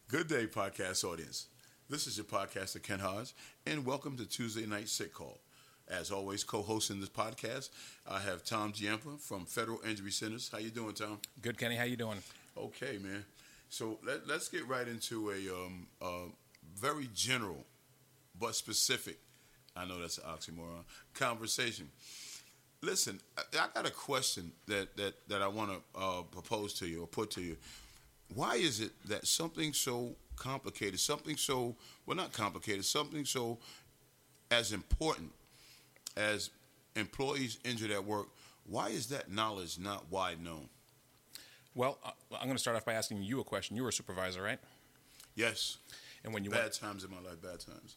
Good day, podcast audience. This is your podcaster, Ken Hodge, and welcome to Tuesday Night Sick Call. As always, co-hosting this podcast, I have Tom Giampa from Federal Injury Centers. How you doing, Tom? Good, Kenny. How you doing? Okay, man. So let's get right into a very general but specific, I know that's an oxymoron, conversation. Listen, I got a question that I want to propose to you or put to you. Why is it that something so complicated, something so as important as employees injured at work, why is that knowledge not wide known? Well, I'm going to start off by asking you a question. You were a supervisor, right? Yes. And when you bad times in my life, bad times.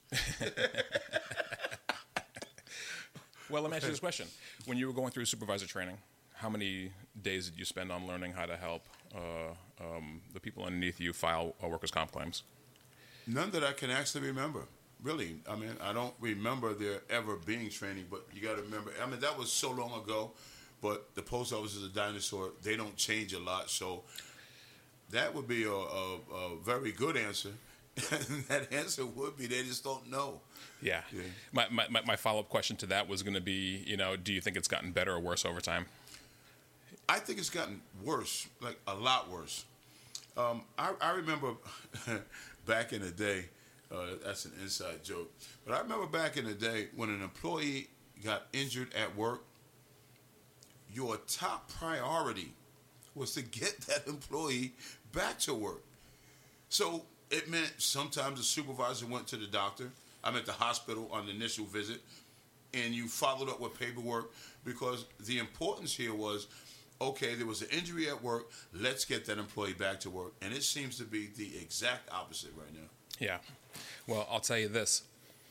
Well, let me ask you this question. When you were going through supervisor training, how many days did you spend on learning how to help the people underneath you file workers' comp claims? None that I can actually remember. Really, I mean, I don't remember there ever being training, but you got to remember, I mean, that was so long ago, but the post office is a dinosaur. They don't change a lot, so that would be a very good answer. And that answer would be they just don't know. Yeah. My follow-up question to that was going to be, do you think it's gotten better or worse over time? I think it's gotten worse, like a lot worse. I remember back in the day, that's an inside joke, but I remember back in the day when an employee got injured at work, your top priority was to get that employee back to work. So it meant sometimes the supervisor went to the doctor, I'm at the hospital on the initial visit, and you followed up with paperwork because the importance here was, okay, there was an injury at work, let's get that employee back to work. And it seems to be the exact opposite right now. Yeah. Well, I'll tell you this.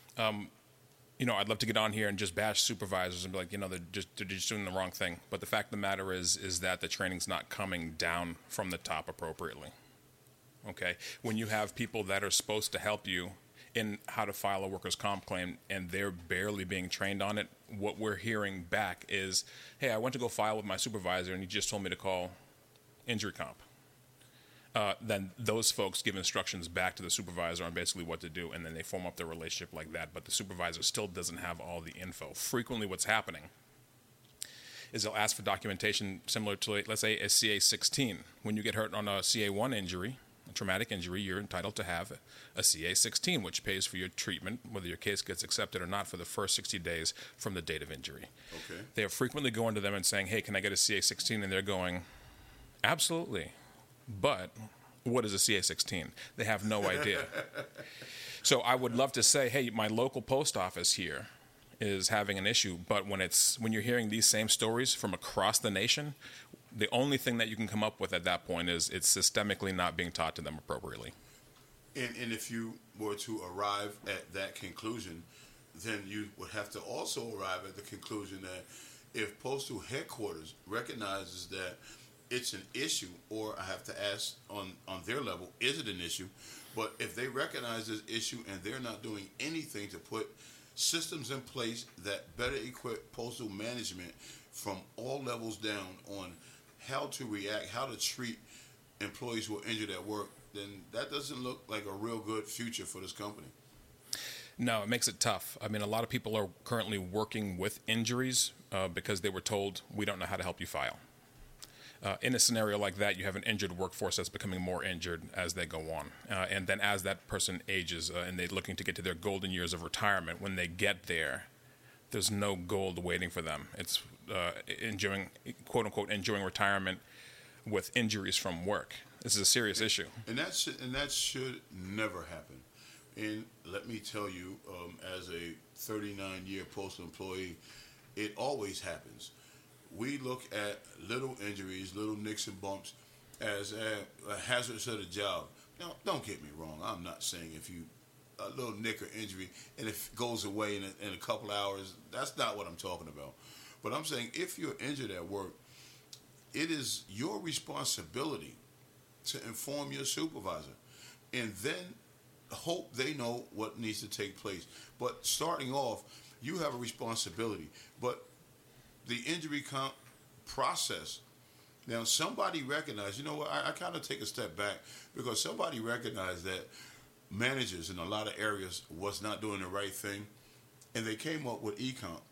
I'd love to get on here and just bash supervisors and be like, they're just doing the wrong thing. But the fact of the matter is that the training's not coming down from the top appropriately. Okay? When you have people that are supposed to help you in how to file a workers' comp claim and they're barely being trained on it, what we're hearing back is, hey, I went to go file with my supervisor and he just told me to call injury comp. Then those folks give instructions back to the supervisor on basically what to do, and then they form up their relationship like that, but the supervisor still doesn't have all the info. Frequently what's happening is they'll ask for documentation similar to, let's say, a CA-16. When you get hurt on a CA-1 injury, a traumatic injury, you're entitled to have a CA-16, which pays for your treatment, whether your case gets accepted or not, for the first 60 days from the date of injury. Okay. They are frequently going to them and saying, hey, can I get a CA-16? And they're going, absolutely. But what is a CA-16? They have no idea. So I would love to say, hey, my local post office here is having an issue, but when you're hearing these same stories from across the nation, the only thing that you can come up with at that point is it's systemically not being taught to them appropriately. And if you were to arrive at that conclusion, then you would have to also arrive at the conclusion that if Postal Headquarters recognizes that it's an issue, or I have to ask on their level, is it an issue? But if they recognize this issue and they're not doing anything to put systems in place that better equip postal management from all levels down on how to react, how to treat employees who are injured at work, then that doesn't look like a real good future for this company. No, it makes it tough. I mean, a lot of people are currently working with injuries because they were told, we don't know how to help you file. In a scenario like that, you have an injured workforce that's becoming more injured as they go on. And then as that person ages and they're looking to get to their golden years of retirement, when they get there, there's no gold waiting for them. It's enjoying, quote-unquote, enjoying retirement with injuries from work. This is a serious issue. And that should never happen. And let me tell you, as a 39-year postal employee, it always happens. We look at little injuries, little nicks and bumps, as a hazardous of the job. Now, don't get me wrong. I'm not saying if you a little nick or injury and it goes away in a couple hours, that's not what I'm talking about. But I'm saying if you're injured at work, it is your responsibility to inform your supervisor and then hope they know what needs to take place. But starting off, you have a responsibility. But the injury comp process Now, somebody recognized, you know what, I kind of take a step back because somebody recognized that managers in a lot of areas was not doing the right thing, and they came up with e-comp.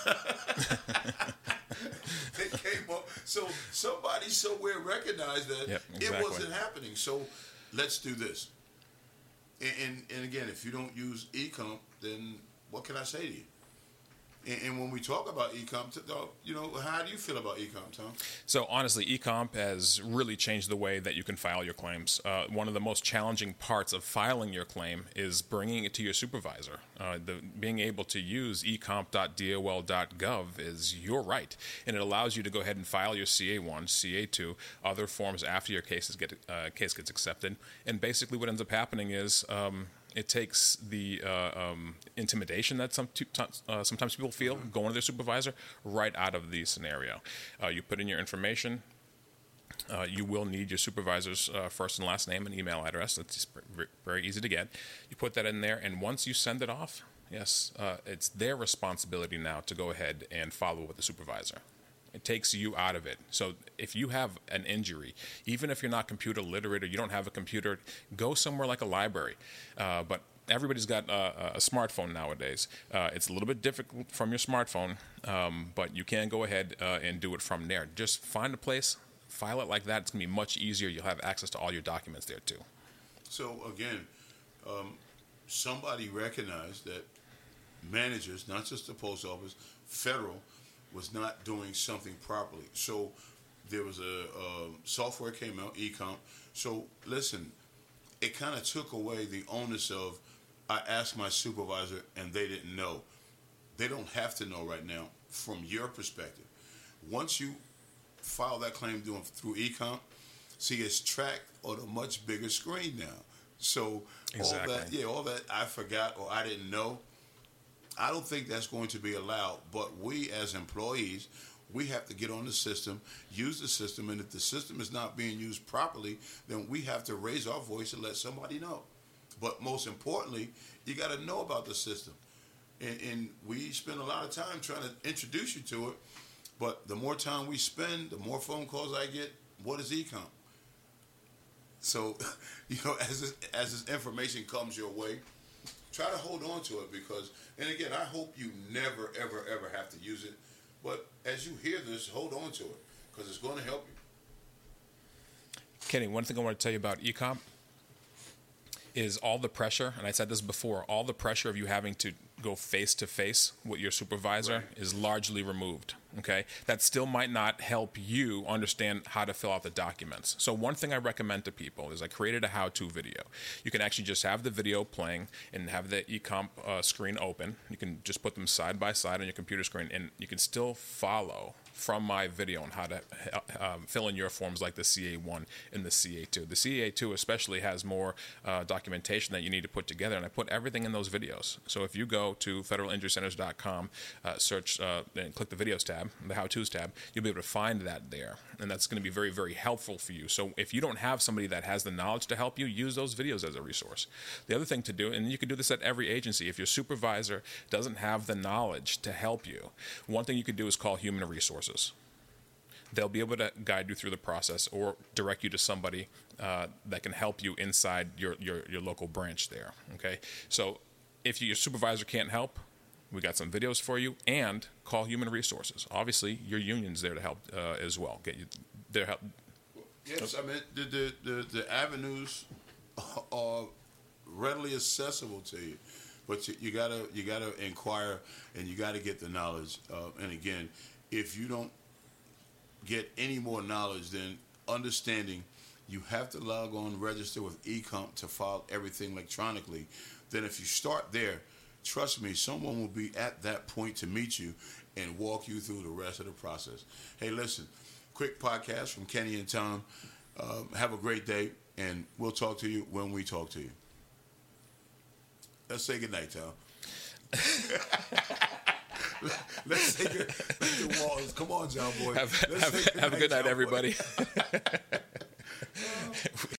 They came up, so somebody somewhere recognized that it wasn't happening. So let's do this. And again, if you don't use e-comp, then what can I say to you? And when we talk about e-comp, you know, how do you feel about e-comp, Tom? So honestly, e-comp has really changed the way that you can file your claims. One of the most challenging parts of filing your claim is bringing it to your supervisor. Being able to use ecomp.dol.gov is your right, and it allows you to go ahead and file your CA1, CA2, other forms after your case gets accepted. And basically, what ends up happening is it takes the intimidation that sometimes people feel going to their supervisor right out of the scenario. You put in your information. You will need your supervisor's first and last name and email address. That's very easy to get. You put that in there, and once you send it off, yes, it's their responsibility now to go ahead and follow with the supervisor. It takes you out of it. So if you have an injury, even if you're not computer literate or you don't have a computer, go somewhere like a library. But everybody's got a smartphone nowadays. It's a little bit difficult from your smartphone, but you can go ahead and do it from there. Just find a place, file it like that. It's going to be much easier. You'll have access to all your documents there too. So again, somebody recognized that managers, not just the post office, federal, was not doing something properly. So there was a software came out, eComp. So listen, it kind of took away the onus of I asked my supervisor and they didn't know. They don't have to know right now from your perspective. Once you file that claim through eComp, see it's tracked on a much bigger screen now. So all that I forgot or I didn't know, I don't think that's going to be allowed, but we as employees, we have to get on the system, use the system, and if the system is not being used properly, then we have to raise our voice and let somebody know. But most importantly, you got to know about the system. And we spend a lot of time trying to introduce you to it, but the more time we spend, the more phone calls I get, what is eComp? So, you know, as this information comes your way, try to hold on to it because, and again, I hope you never, ever, ever have to use it. But as you hear this, hold on to it because it's going to help you. Kenny, one thing I want to tell you about eComp is all the pressure, and I said this before, all the pressure of you having to go face-to-face with your supervisor is largely removed, okay? That still might not help you understand how to fill out the documents. So one thing I recommend to people is I created a how-to video. You can actually just have the video playing and have the eComp screen open. You can just put them side by side on your computer screen, and you can still follow from my video on how to fill in your forms like the CA1 and the CA2. The CA2 especially has more documentation that you need to put together, and I put everything in those videos. So if you go to federalinjurycenters.com, search and click the videos tab, the how-tos tab, you'll be able to find that there, and that's going to be very, very helpful for you. So if you don't have somebody that has the knowledge to help you, use those videos as a resource. The other thing to do, and you can do this at every agency, if your supervisor doesn't have the knowledge to help you, one thing you could do is call human resources. They'll be able to guide you through the process or direct you to somebody that can help you inside your local branch there, okay? So if your supervisor can't help, we got some videos for you, and call human resources. Obviously, your union's there to help as well. Get you their help. Yes, I mean, the avenues are readily accessible to you. But you gotta inquire and you gotta get the knowledge. And again, if you don't get any more knowledge than understanding, you have to log on, register with eComp to file everything electronically. Then if you start there, trust me, someone will be at that point to meet you and walk you through the rest of the process. Hey, listen, quick podcast from Kenny and Tom. Have a great day, and we'll talk to you when we talk to you. Let's say goodnight, Tom. Let's say good night. Come on, John Boy. Have a good night, everybody.